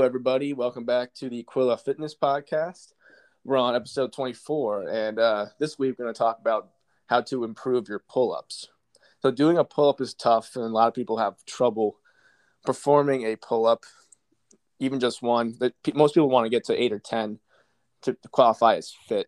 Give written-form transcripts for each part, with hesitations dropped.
Hello, everybody. Welcome back to the Aquila Fitness Podcast. We're on episode 24, and this week we're going to talk about how to improve your pull-ups. So doing a pull-up is tough, and a lot of people have trouble performing a pull-up, even just one. Most people want to get to 8 or 10 to qualify as fit,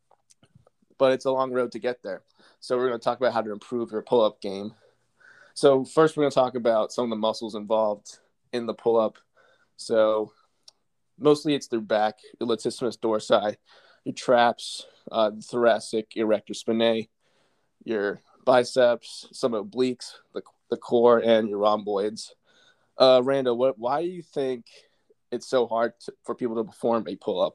but it's a long road to get there. So we're going to talk about how to improve your pull-up game. So first we're going to talk about some of the muscles involved in the pull-up. So mostly it's their back, your latissimus dorsi, your traps, thoracic, erector spinae, your biceps, some obliques, the core, and your rhomboids. Rando, why do you think it's so hard for people to perform a pull-up?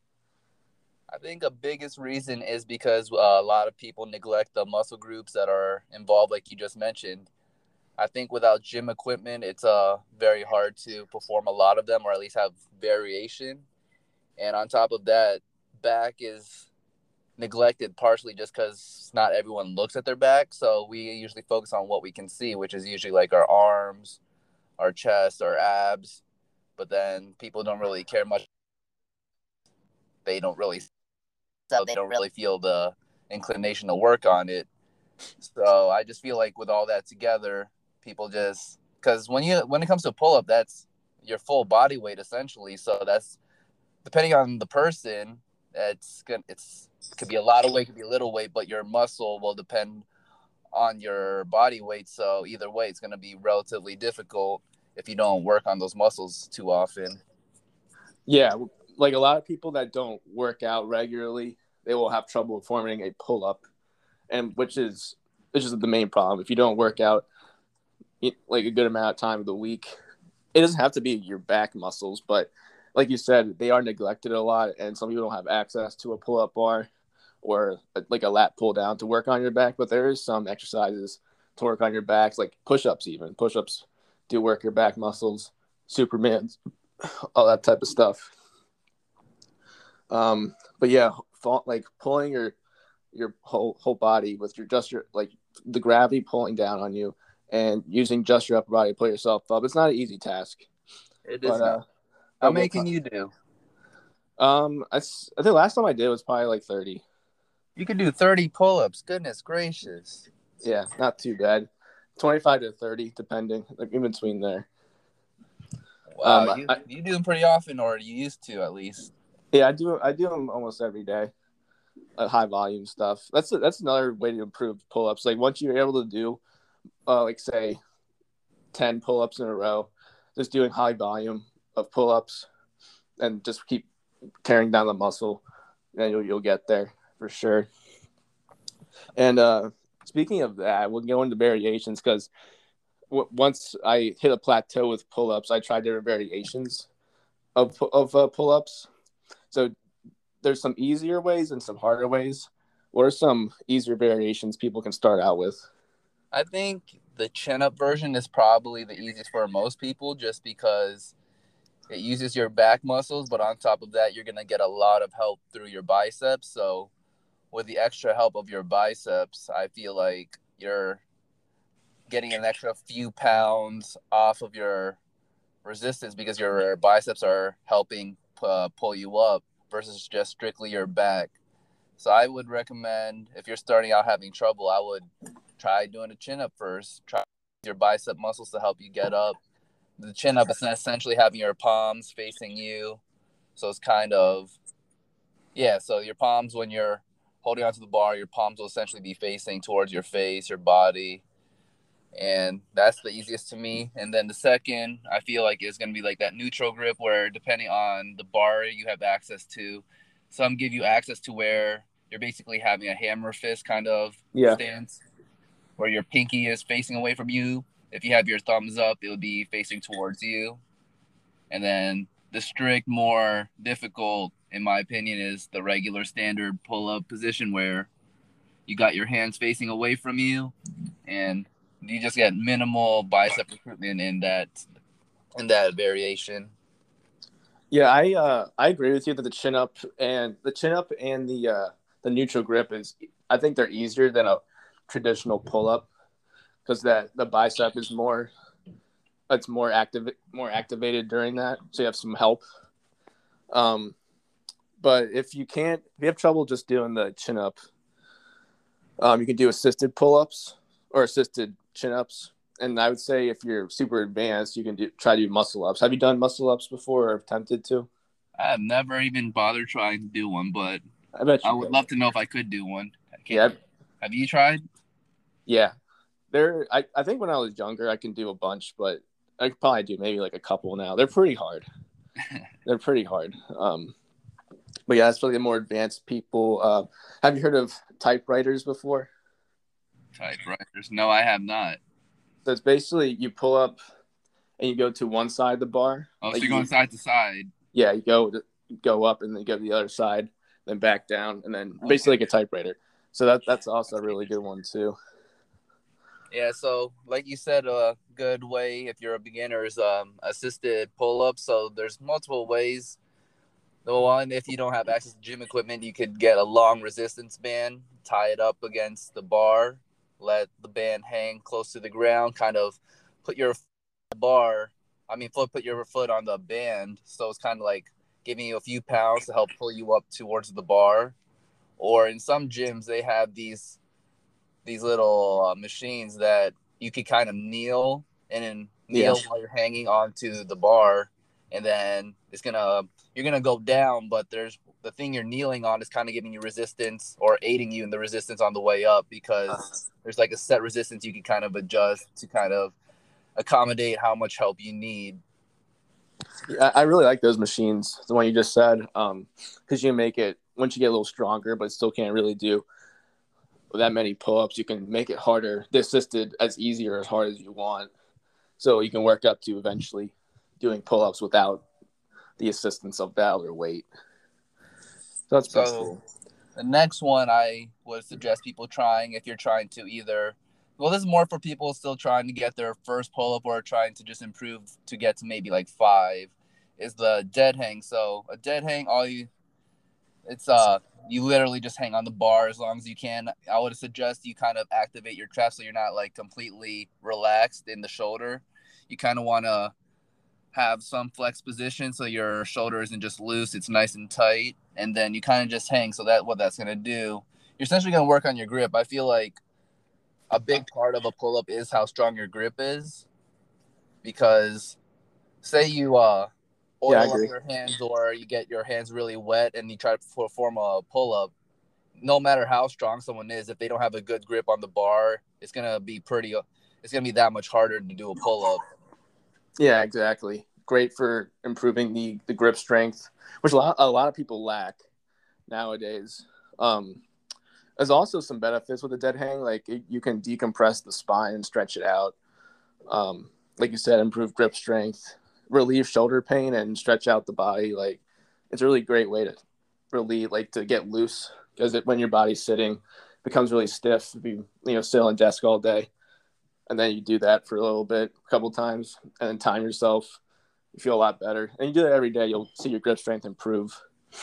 I think the biggest reason is because a lot of people neglect the muscle groups that are involved, like you just mentioned. I think without gym equipment, it's very hard to perform a lot of them, or at least have variation. And on top of that, back is neglected partially just because not everyone looks at their back. So we usually focus on what we can see, which is usually like our arms, our chest, our abs. But then people don't really care much. They don't really feel the inclination to work on it. So I just feel like with all that together, people just, because when it comes to pull up, that's your full body weight essentially. So that's, depending on the person, it could be a lot of weight, could be a little weight, but your muscle will depend on your body weight. So either way, it's going to be relatively difficult if you don't work on those muscles too often. Yeah, like a lot of people that don't work out regularly, they will have trouble forming a pull-up, and which is the main problem. If you don't work out like a good amount of time of the week, it doesn't have to be your back muscles, but like you said, they are neglected a lot, and some people don't have access to a pull-up bar or like a lat pull down to work on your back. But there is some exercises to work on your backs, like push-ups. Even push-ups do work your back muscles, Superman's, all that type of stuff. But yeah, like pulling your whole body with your like the gravity pulling down on you and using just your upper body to pull yourself up. It's not an easy task. It is not. How many can you do? I think last time I did was probably like 30. You can do 30 pull-ups. Goodness gracious. Yeah, not too bad. 25 to 30, depending, like in between there. Wow, you do them pretty often, or you used to at least. Yeah, I do them almost every day. High volume stuff. That's another way to improve pull-ups. Like once you're able to do, like say, 10 pull-ups in a row, just doing high volume of pull-ups, and just keep tearing down the muscle, and you'll get there for sure. And speaking of that, we'll go into variations because once I hit a plateau with pull-ups, I tried different variations of pull-ups. So there's some easier ways and some harder ways. What are some easier variations people can start out with? I think the chin-up version is probably the easiest for most people just because it uses your back muscles, but on top of that, you're going to get a lot of help through your biceps. So with the extra help of your biceps, I feel like you're getting an extra few pounds off of your resistance because your biceps are helping pull you up versus just strictly your back. So I would recommend, if you're starting out having trouble, I would try doing a chin up first. Try your bicep muscles to help you get up. The chin up is essentially having your palms facing you. So it's kind of, so your palms, when you're holding onto the bar, your palms will essentially be facing towards your face, your body. And that's the easiest to me. And then the second, I feel like, is going to be like that neutral grip where, depending on the bar you have access to, some give you access to where you're basically having a hammer fist kind of stance where your pinky is facing away from you. If you have your thumbs up, it will be facing towards you. And then the strict, more difficult, in my opinion, is the regular standard pull-up position where you got your hands facing away from you and you just get minimal bicep recruitment in that variation. Yeah, I agree with you that the chin up and the neutral grip is, I think they're easier than a traditional pull up because that the bicep is more it's more activated during that, so you have some help. But if you have trouble just doing the chin up, you can do assisted pull ups or assisted chin ups. And I would say if you're super advanced, you can try to do muscle ups. Have you done muscle ups before or attempted to? I have never even bothered trying to do one, but I bet you I would love to know if I could do one. Yeah. Have you tried? Yeah. I think when I was younger, I can do a bunch, but I could probably do maybe like a couple now. They're pretty hard. They're pretty hard. But yeah, that's for the more advanced people. Have you heard of typewriters before? Typewriters? No, I have not. So it's basically you pull up and you go to one side of the bar. Oh, so you're going side to side. Yeah, you go up and then go to the other side, then back down, and then basically like a typewriter. So that's also a really good one too. Yeah, so like you said, a good way if you're a beginner is assisted pull-ups. So there's multiple ways. The one, if you don't have access to gym equipment, you could get a long resistance band, tie it up against the bar, let the band hang close to the ground, kind of put your put your foot on the band. So it's kind of like giving you a few pounds to help pull you up towards the bar. Or in some gyms, they have these little machines that you could kind of kneel while you're hanging onto the bar, and then you're gonna go down, but there's the thing you're kneeling on is kind of giving you resistance or aiding you in the resistance on the way up, because there's like a set resistance you can kind of adjust to kind of accommodate how much help you need. Yeah, I really like those machines, the one you just said, because you make it once you get a little stronger, but still can't really do that many pull-ups. You can make it harder, the assisted, as easy or as hard as you want, so you can work up to eventually doing pull-ups without the assistance of that or weight. So that's pretty cool. The next one I would suggest people trying, if you're trying to this is more for people still trying to get their first pull-up or trying to just improve to get to maybe like 5, is the dead hang. So a dead hang, you literally just hang on the bar as long as you can. I would suggest you kind of activate your traps so you're not like completely relaxed in the shoulder. You kind of want to have some flex position so your shoulder isn't just loose, it's nice and tight, and then you kind of just hang. So what that's going to do, you're essentially going to work on your grip. I feel like a big part of a pull-up is how strong your grip is, because say you oil up your hands or you get your hands really wet and you try to perform a pull-up, no matter how strong someone is, if they don't have a good grip on the bar, it's going to be that much harder to do a pull-up. Yeah, exactly. Great for improving the grip strength, which a lot of people lack nowadays. There's also some benefits with a dead hang, like you can decompress the spine and stretch it out. Like you said, improve grip strength, relieve shoulder pain, and stretch out the body. Like it's a really great way to relieve, like to get loose, because when your body's sitting, it becomes really stiff if you sit on a desk all day. And then you do that for a little bit, a couple times, and then time yourself. You feel a lot better. And you do that every day, you'll see your grip strength improve.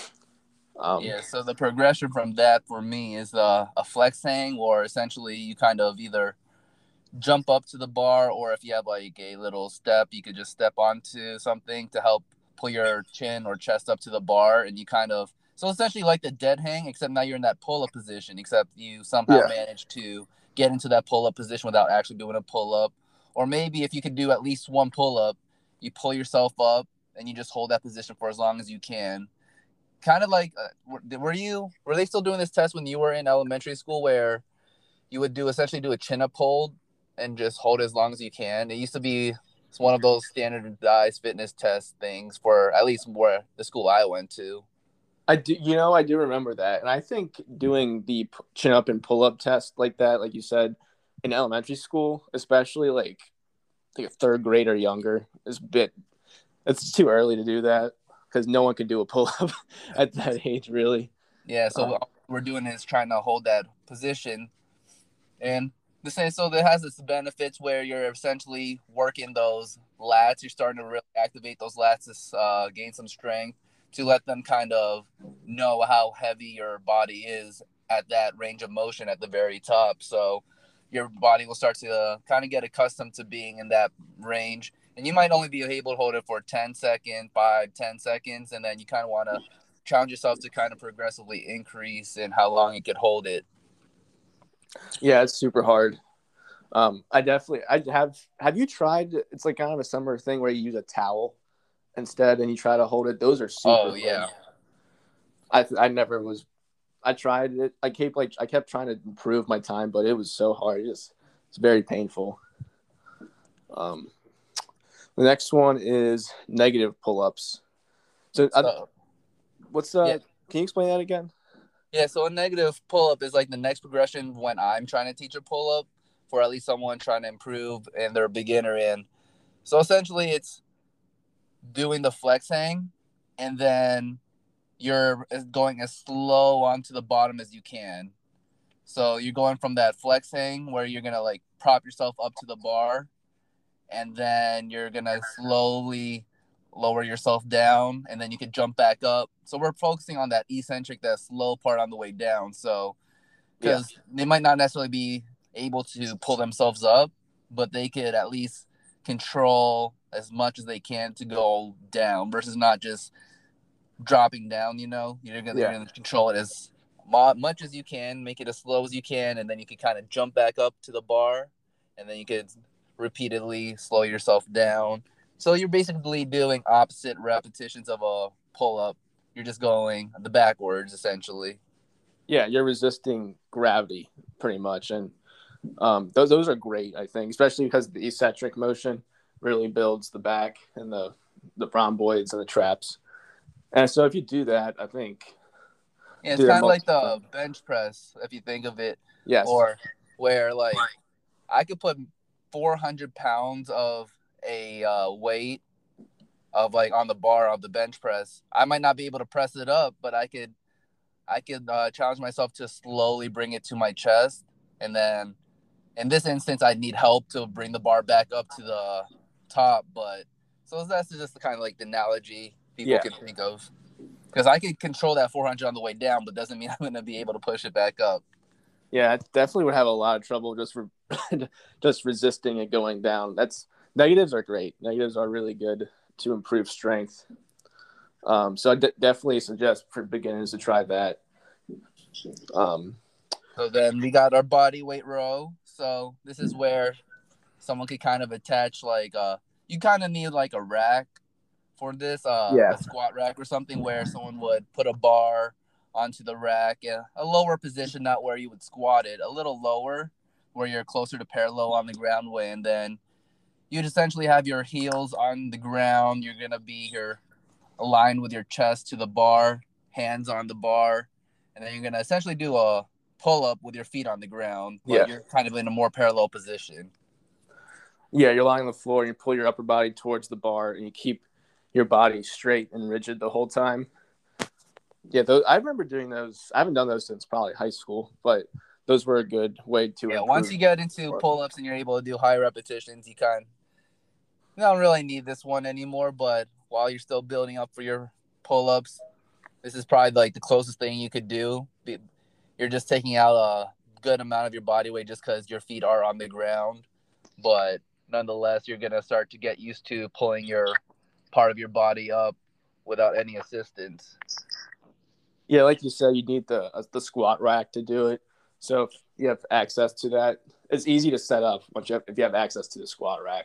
So the progression from that for me is a flex hang, or essentially you kind of either jump up to the bar, or if you have like a little step, you could just step onto something to help pull your chin or chest up to the bar. And you so essentially like the dead hang, except now you're in that pull-up position, except you somehow manage to get into that pull-up position without actually doing a pull-up. Or maybe if you could do at least one pull-up, you pull yourself up and you just hold that position for as long as you can. Kind of like, were they still doing this test when you were in elementary school, where you would essentially do a chin-up hold and just hold it as long as you can? It used to be one of those standardized fitness test things for at least where the school I went to. I do remember that. And I think doing the chin up and pull up test like that, like you said, in elementary school, especially like a third grade or younger, it's too early to do that, because no one can do a pull up at that age, really. Yeah. So what we're doing is trying to hold that position, and so that has its benefits where you're essentially working those lats. You're starting to really activate those lats to gain some strength, to let them kind of know how heavy your body is at that range of motion at the very top. So your body will start to kind of get accustomed to being in that range, and And you might only be able to hold it for 10 seconds, 5, 10 seconds, and then you kind of want to challenge yourself to kind of progressively increase in how long you could hold it. Yeah, it's super hard. Have you tried, it's like kind of a summer thing where you use a towel instead and you try to hold it? Those are super Oh, yeah. I never was, I tried it. I kept trying to improve my time, but it was so hard. It's very painful. The next one is negative pull-ups. So, Yeah. Can you explain that again? Yeah, so a negative pull-up is like the next progression when I'm trying to teach a pull-up for at least someone trying to improve and they're a beginner in. So essentially it's doing the flex hang and then you're going as slow onto the bottom as you can. So you're going from that flex hang where you're going to like prop yourself up to the bar and then you're going to slowly lower yourself down and then you can jump back up. So we're focusing on that eccentric, that slow part on the way down. So because they might not necessarily be able to pull themselves up, but they could at least control as much as they can to go down versus not just dropping down. You're gonna control it as much as you can, make it as slow as you can, and then you can kind of jump back up to the bar, and then you could repeatedly slow yourself down. So you're basically doing opposite repetitions of a pull-up. You're just going the backwards, essentially. Yeah, you're resisting gravity pretty much, and those are great, I think, especially because the eccentric motion really builds the back and the rhomboids and the traps. And so if you do that, I think it's kind of like the bench press, if you think of it. Yes. Or where like I could put 400 pounds of a weight of like on the bar of the bench press. I might not be able to press it up, but I could challenge myself to slowly bring it to my chest, and then in this instance, I'd need help to bring the bar back up to the top. But so that's just the kind of like the analogy people can think of. Because I could control that 400 on the way down, but doesn't mean I'm going to be able to push it back up. Yeah, I definitely would have a lot of trouble just resisting it going down. Negatives are great. Negatives are really good to improve strength. So I definitely suggest for beginners to try that. So then we got our body weight row. So this is where someone could kind of attach you kind of need like a rack for this, a squat rack or something where someone would put a bar onto the rack, a lower position, not where you would squat it, a little lower where you're closer to parallel on the ground way, and then you'd essentially have your heels on the ground. You're going to be here aligned with your chest to the bar, hands on the bar, and then you're going to essentially do a pull-up with your feet on the ground, but you're kind of in a more parallel position. Yeah, you're lying on the floor and you pull your upper body towards the bar and you keep your body straight and rigid the whole time. Yeah, I remember doing those. I haven't done those since probably high school, but those were a good way to improve. Once you get into pull-ups and you're able to do high repetitions, you don't really need this one anymore, but while you're still building up for your pull-ups, this is probably like the closest thing you could do. You're just taking out a good amount of your body weight just because your feet are on the ground, but nonetheless, you're going to start to get used to pulling your part of your body up without any assistance. Yeah, like you said, you need the squat rack to do it. So if you have access to that, it's easy to set up if you have access to the squat rack.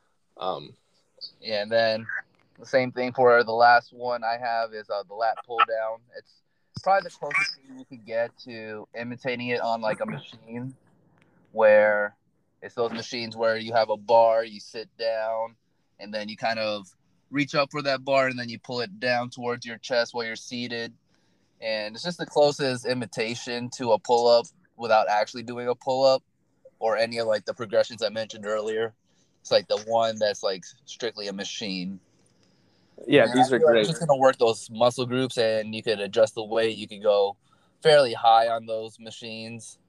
And then the same thing for the last one I have is the lat pull down. It's probably the closest thing you could get to imitating it on like a machine, where it's those machines where you have a bar, you sit down, and then you kind of reach up for that bar, and then you pull it down towards your chest while you're seated. And it's just the closest imitation to a pull-up without actually doing a pull-up or any of like the progressions I mentioned earlier. It's like the one that's like strictly a machine. Yeah, these are great. It's just going to work those muscle groups, and you could adjust the weight. You could go fairly high on those machines.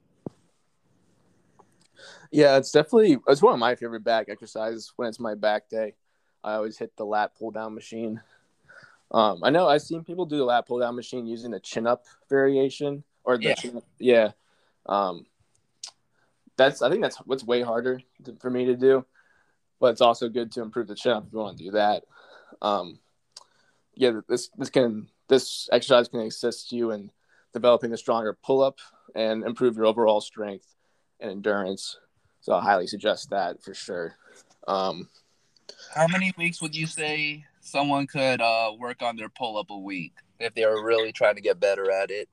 Yeah, it's one of my favorite back exercises when it's my back day. I always hit the lat pull down machine. I know I've seen people do the lat pull down machine using the chin up variation or the chin up. Yeah. I think that's what's way harder for me to do. but it's also good to improve the chin up if you want to do that. Um, yeah, this exercise can assist you in developing a stronger pull up and improve your overall strength and endurance. So I highly suggest that for sure. How many weeks would you say someone could work on their pull up a week if they were really trying to get better at it?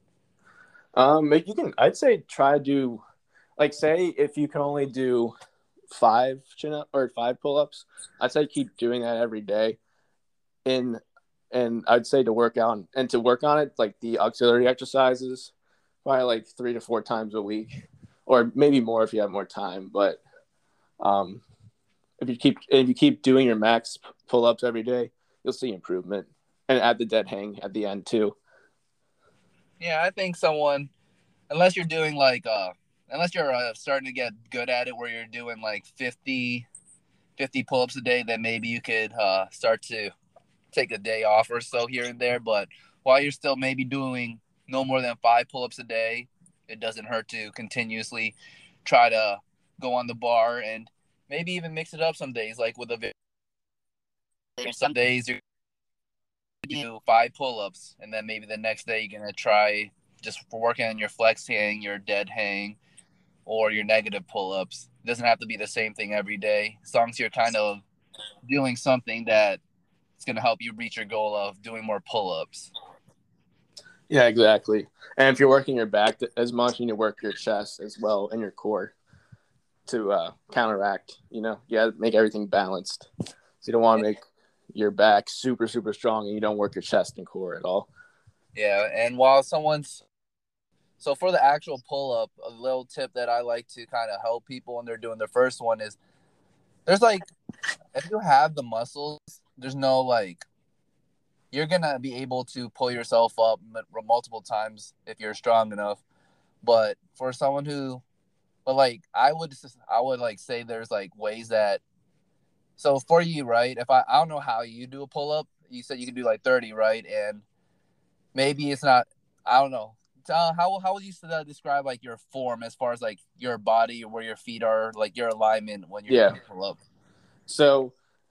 I'd say try to do, like, say if you can only do 5 chin up or 5 pull ups, I'd say keep doing that every day. In and I'd say to work on it, like the auxiliary exercises, probably like 3 to 4 times a week, or maybe more if you have more time. But um, if you keep doing your max pull ups every day, you'll see improvement, and add the dead hang at the end too. Yeah, I think someone, unless you're doing like unless you're starting to get good at it where you're doing like 50 pull-ups a day, then maybe you could start to take a day off or so here and there. But while you're still maybe doing no more than 5 pull-ups a day, it doesn't hurt to continuously try to go on the bar and maybe even mix it up some days. Like with some days you're gonna do 5 pull-ups, and then maybe the next day you're gonna try just working on your flex hang, your dead hang, or your negative pull-ups. It doesn't have to be the same thing every day, as long as you're kind of doing something that it's going to help you reach your goal of doing more pull-ups. Yeah, exactly. And if you're working your back as much, you need to work your chest as well and your core to counteract. Make everything balanced. So you don't want to make your back super, super strong and you don't work your chest and core at all. Yeah, and so for the actual pull-up, a little tip that I like to kind of help people when they're doing their first one is there's like, if you have the muscles, there's no like, you're going to be able to pull yourself up multiple times if you're strong enough. But for someone I would like say there's like ways that, so for you, right? If I don't know how you do a pull-up, you said you can do like 30, right? And maybe it's not, I don't know. How would you describe like your form as far as like your body or where your feet are, like your alignment when you're doing a pull-up? So,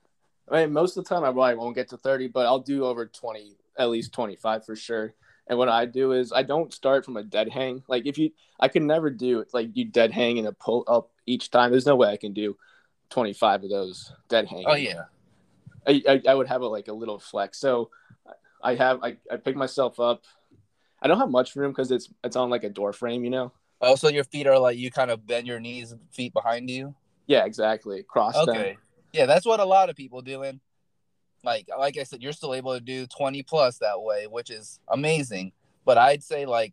most of the time I probably won't get to 30, but I'll do over 20, at least 25 for sure. And what I do is I don't start from a dead hang. Like I could never do it like you dead hang and a pull up each time. There's no way I can do 25 of those dead hang. Oh yeah. I would have a little flex. So I pick myself up. I don't have much room because it's on like a door frame. Oh, so your feet are like, you kind of bend your knees, feet behind you? Yeah, exactly. Cross them. Okay. Yeah, that's what a lot of people do. And like I said, you're still able to do 20 plus that way, which is amazing. But I'd say like,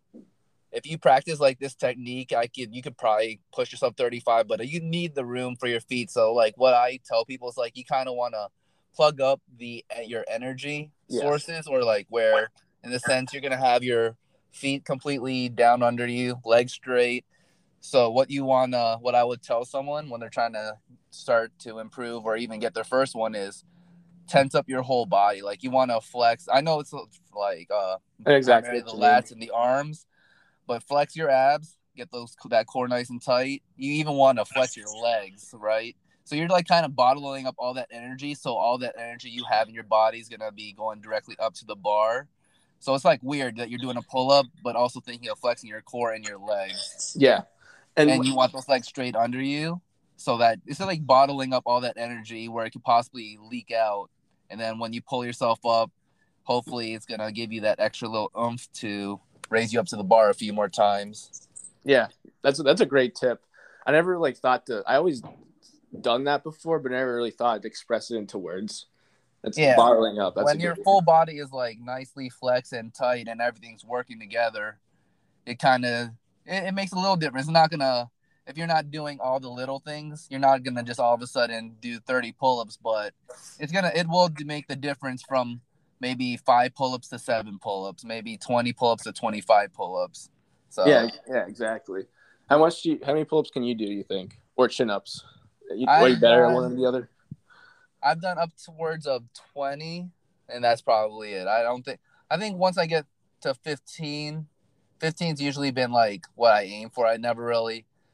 if you practice like this technique, you could probably push yourself 35, but you need the room for your feet. So like what I tell people is like, you kind of want to plug up your energy sources, or like where in the sense you're going to have your feet completely down under you, legs straight. So what I would tell someone when they're trying to start to improve or even get their first one is tense up your whole body. Like you want to flex. I know it's like exactly the lats and the arms, but flex your abs, get that core nice and tight. You even want to flex your legs, right? So you're like kind of bottling up all that energy. So all that energy you have in your body is gonna be going directly up to the bar. So it's like weird that you're doing a pull up, but also thinking of flexing your core and your legs. Yeah, and you want those legs straight under you, so that it's like bottling up all that energy where it could possibly leak out. And then when you pull yourself up, hopefully it's gonna give you that extra little oomph to raise you up to the bar a few more times. Yeah, that's a great tip. I never thought to. I always done that before, but never really thought to express it into words. It's bottling up. That's when your full body is like nicely flexed and tight and everything's working together, it kind of it makes a little difference. It's not gonna, if you're not doing all the little things, you're not gonna just all of a sudden do 30 pull-ups, but it will make the difference from maybe 5 pull-ups to 7 pull-ups, maybe 20 pull-ups to 25 pull-ups. So yeah, exactly. How many pull-ups can you do you think, or chin-ups? Are you better at one than the other? I've done up towards of 20, and that's probably it. I think once I get to 15's usually been like what I aim for.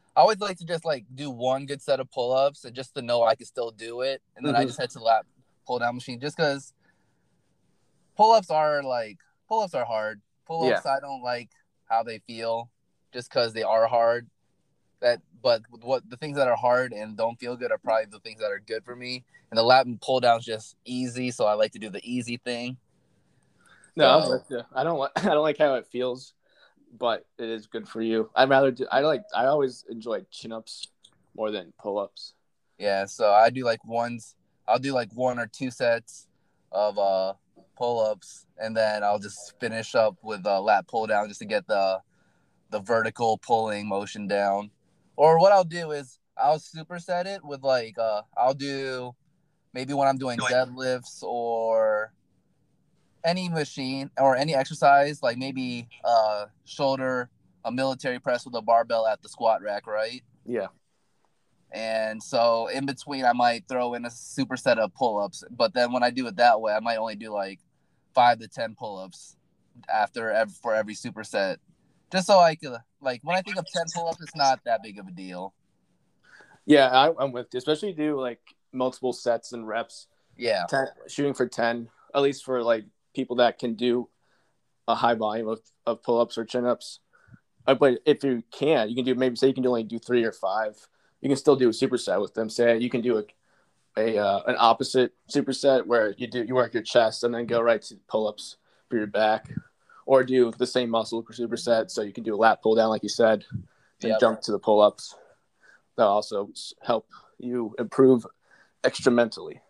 I always like to just like do one good set of pull-ups and just to know I can still do it, and then I just head to the lat pull down machine just because pull-ups are hard. Yeah. Pull-ups, I don't like how they feel just because they are hard. But what the things that are hard and don't feel good are probably the things that are good for me. And the lat and pull down is just easy, so I like to do the easy thing. No, I'm So with you. I don't like I don't like how it feels, but it is good for you. I always enjoy chin ups more than pull ups. yeah, so I do like ones. I'll do like 1 or 2 sets of pull-ups, and then I'll just finish up with a lat pull down just to get the vertical pulling motion down. Or what I'll do is I'll superset it with like I'll do maybe when I'm doing deadlifts or any machine or any exercise, like maybe shoulder a military press with a barbell at the squat rack, right? Yeah. And so in between, I might throw in a superset of pull-ups. But then when I do it that way, I might only do like 5 to 10 pull-ups for every superset, just so I could like when I think of 10 pull-ups, it's not that big of a deal. Yeah, I'm with you. Especially do like multiple sets and reps. Yeah. Shooting for 10, at least for like people that can do a high volume of pull ups or chin ups. But if you can, you can do maybe say you can only do 3 or 5. You can still do a superset with them. Say you can do an opposite superset where you work your chest and then go right to pull ups for your back, or do the same muscle for superset. So you can do a lat pull down like you said, then jump to the pull ups. That'll also help you improve exponentially.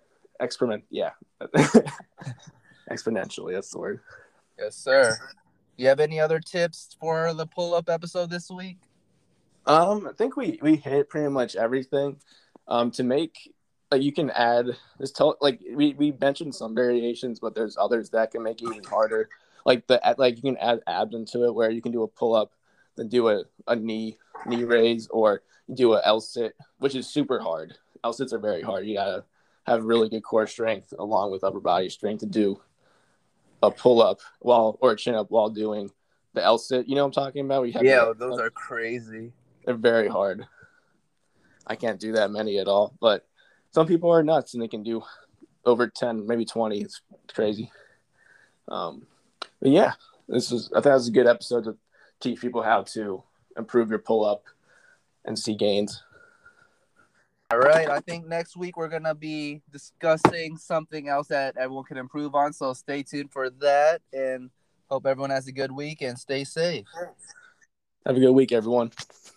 Exponentially, that's the word. Yes, sir. You have any other tips for the pull-up episode this week? I think we hit pretty much everything. To make like you can add this like we mentioned some variations, but there's others that can make it even harder. Like you can add abs into it where you can do a pull up, then do a knee raise, or do a L sit, which is super hard. L sits are very hard. You gotta have really good core strength along with upper body strength to do a pull up or a chin up while doing the L sit. You know what I'm talking about? Those are crazy. They're very hard. I can't do that many at all, but some people are nuts and they can do over 10, maybe 20. It's crazy. But yeah, I think that was a good episode to teach people how to improve your pull up and see gains. All right. I think next week we're going to be discussing something else that everyone can improve on. So stay tuned for that, and hope everyone has a good week and stay safe. Have a good week, everyone.